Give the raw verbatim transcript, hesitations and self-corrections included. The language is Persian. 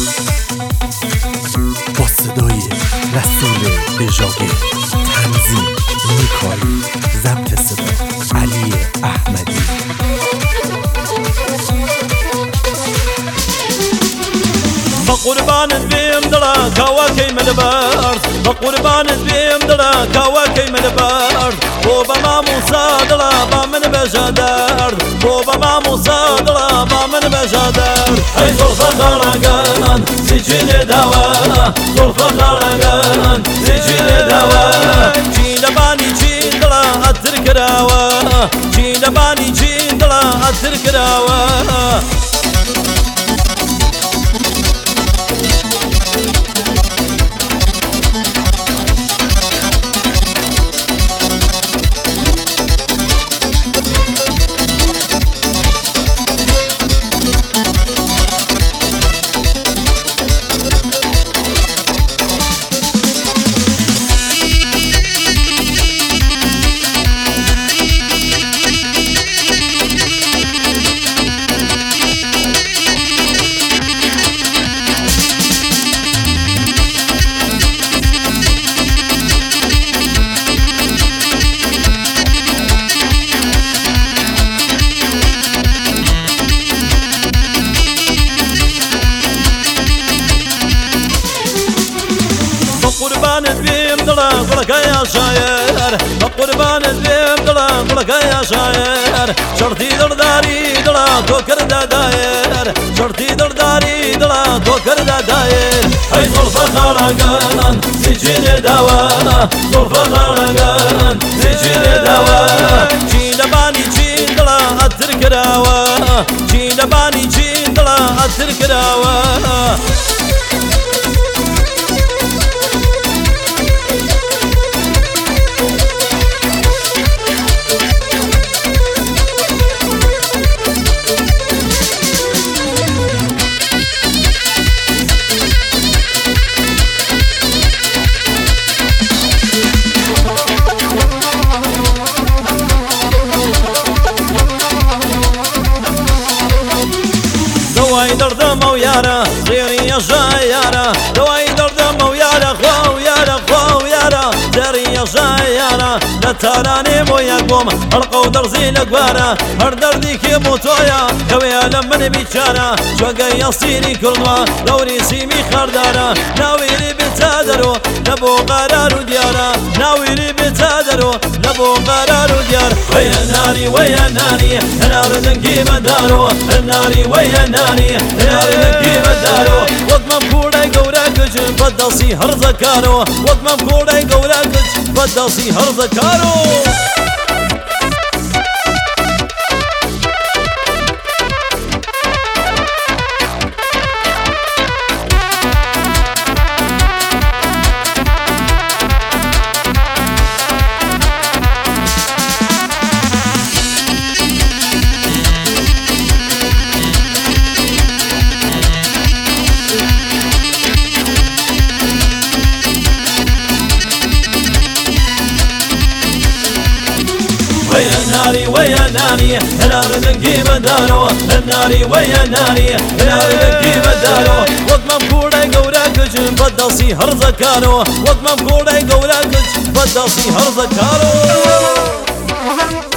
با صدای رسول دژاگه، تنظیم میکائی، ضبط صدا علی احمدی. بقربانت بیم دلا کاواکی ملبرد، بقربانت بیم دلا کاواکی ملبرد. بو بما موسى دلا با من بجادرد، بو بما موسى دلا با من بجادرد. ای زلفا خارگان سجل دوا، زلفا خارگان سجل دوا. جین بانی جین دلا اتر کراوا، جین بانی جین دلا اتر کراوا. بقربانت بیم دلا قلقا يا شاير، بقربانت بیم دلا قلقا يا شاير. شرطي درداري دلا تو کرده داير، شرطي درداري دلا تو کرده داير. ای زلفا خارگان سجل دوا، زلفا خارگان سجل دوا. جین بانی جین دلا اتر کراوا، جین بانی جین دلا اتر کراوا. دواي دردم ويارا غيري يا جايارا، دواي دردم ويارا خو يارا خو يارا. داري يا جايارا لا تراني مويا قوم القو درزي لقوارا. هر دردي كي موتويا كويا لمن بيشارا. شوقا يصيني كلوا دوري سيمي خردارا. ناويري بتادرو نبو قرار ديارا، ناويري بتادرو نبو قرار ديار. ويا ناري ويا ناري نار دنكي مدارو، الناري ويا ناري نار دنكي مدارو. وضمم كوراي قوراكج بداسي هرزكارو، وضمم كوراي قوراكج بداسي هرزكارو. ويا ناري ويا ناري نار دنكي مدارو، الناري ويا ناري نار دنكي مدارو. وضمم كوراي قوراكج بداسي هرزكارو، وضمم كوراي قوراكج بداسي هرزكارو.